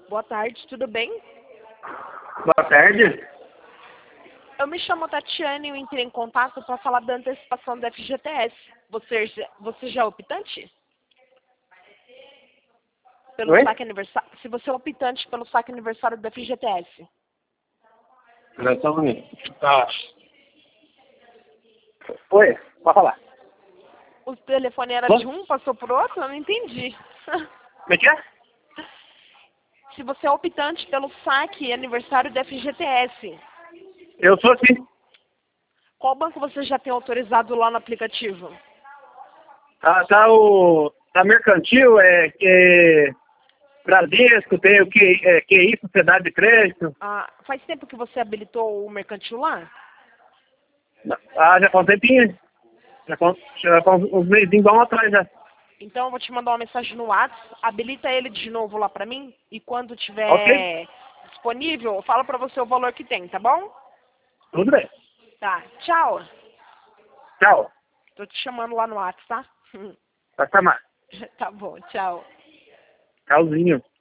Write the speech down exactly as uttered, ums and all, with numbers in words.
Boa tarde, tudo bem? Boa tarde. Eu me chamo Tatiane e eu entrei em contato para falar da antecipação do F G T S. Você, já- você já é optante? Pelo Oi? saque aniversário. Se você é optante pelo saque aniversário do F G T S. Já só um minuto. Tá. Oi, pode falar. O telefone era Bom, de um, passou por outro? Eu não entendi. como é que é? Se você é optante pelo saque aniversário do F G T S, Eu sou sim. qual banco você já tem autorizado lá no aplicativo? Tá, tá o. Tá mercantil, é que. Bradesco, tem o que, é, Q I, Sociedade de Crédito. Ah, faz tempo que você habilitou o mercantil lá? Ah, já faz um tempinho. Já faz, já faz uns mesinhos bons atrás já. Então eu vou te mandar uma mensagem no WhatsApp, habilita ele de novo lá pra mim e quando Ok, tiver disponível, eu falo pra você o valor que tem, tá bom? tudo bem. Tá, tchau. Tchau. Tô te chamando lá no WhatsApp, tá? Vai chamar. Tá bom, tchau. Tchauzinho.